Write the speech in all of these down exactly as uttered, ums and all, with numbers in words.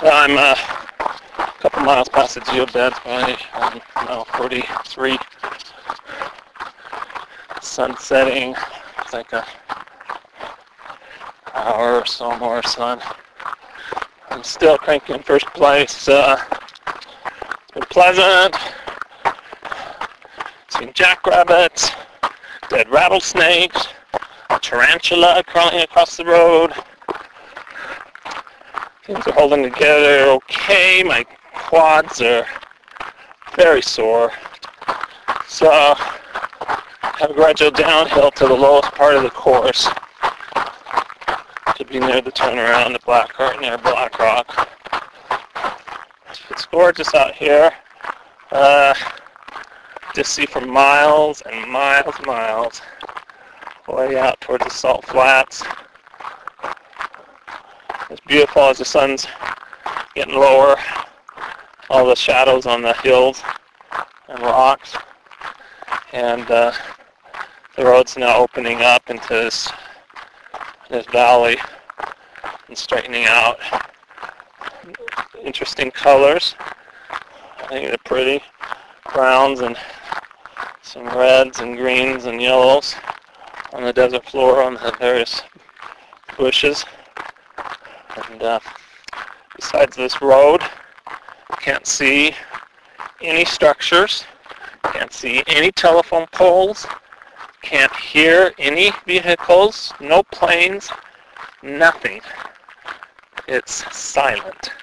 I'm uh, a couple miles past the geobeds by um, mile forty-three. Sun setting. It's like a hour or so more sun. I'm still cranking in first place. Uh, it's been pleasant. Seen jackrabbits, dead rattlesnakes, a tarantula crawling across the road. Things are holding together okay. My quads are very sore. So I have a gradual downhill to the lowest part of the course. To be near the turnaround at Blackheart, near Black Rock. It's gorgeous out here. Uh, just see for miles and miles and miles. Way out towards the salt flats. It's beautiful as the sun's getting lower. All the shadows on the hills and rocks. And uh, the road's now opening up into this, this valley and straightening out. Interesting colors. I think they're pretty. Browns and some reds and greens and yellows on the desert floor on the various bushes. And uh, besides this road, you can't see any structures, can't see any telephone poles, can't hear any vehicles, no planes, nothing. It's silent.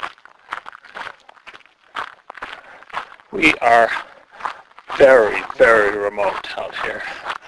We are very, very remote out here.